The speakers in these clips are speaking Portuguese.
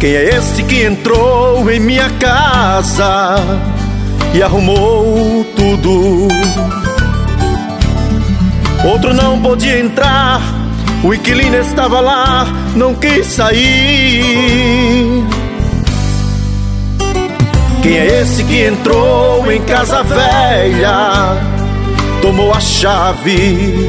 Quem é este que entrou em minha casa e arrumou tudo? Outro não podia entrar, o inquilino estava lá, não quis sair. Quem é esse que entrou em casa velha, tomou a chave,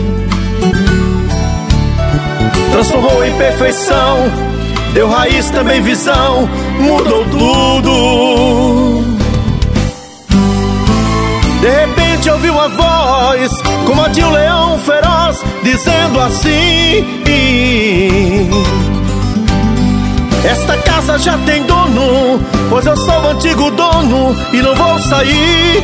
transformou em perfeição, deu raiz também visão, mudou tudo. De repente ouviu uma voz, como a de um leão feroz, dizendo assim: esta casa já tem dono, pois eu sou o antigo dono e não vou sair.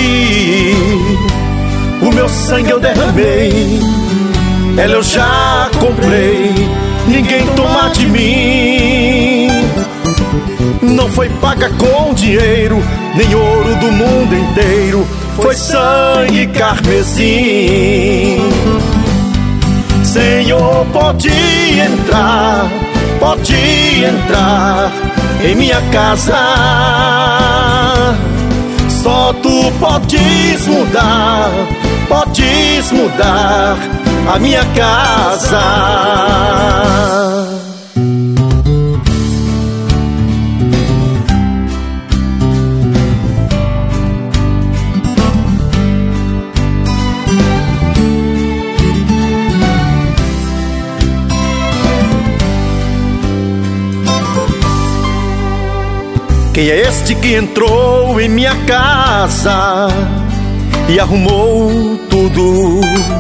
O meu sangue eu derramei, ela eu já comprei, ninguém toma de mim. Não foi paga com dinheiro, nem ouro do mundo inteiro, foi sangue carmesim. Senhor, pode entrar em minha casa. Só tu podes mudar a minha casa. Quem é este que entrou em minha casa e arrumou tudo?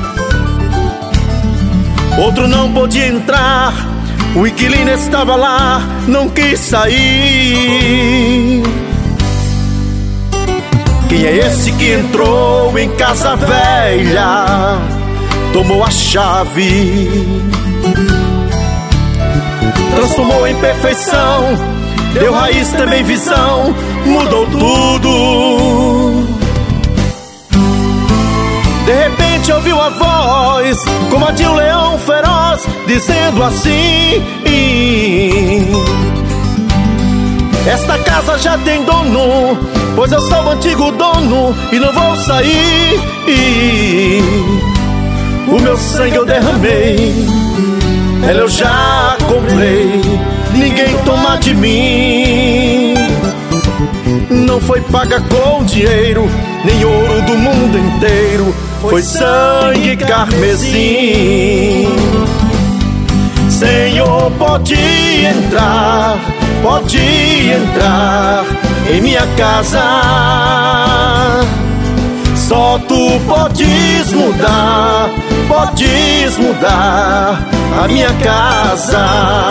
Outro não podia entrar, o inquilino estava lá, não quis sair. Quem é esse que entrou em casa velha, tomou a chave, transformou em perfeição, deu raiz também visão, mudou tudo. De repente ouviu a voz, como a de um leão feroz, dizendo assim: esta casa já tem dono, pois eu sou o antigo dono e não vou sair. O meu sangue eu derramei, ela eu já comprei, ninguém toma de mim. Não foi paga com dinheiro, nem ouro do mundo inteiro, foi sangue carmesim. Senhor, pode entrar em minha casa. Só tu podes mudar a minha casa.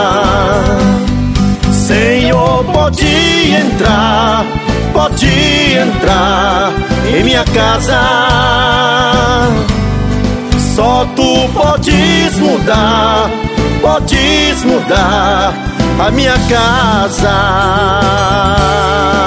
Senhor, pode entrar em minha casa. Só tu podes mudar a minha casa.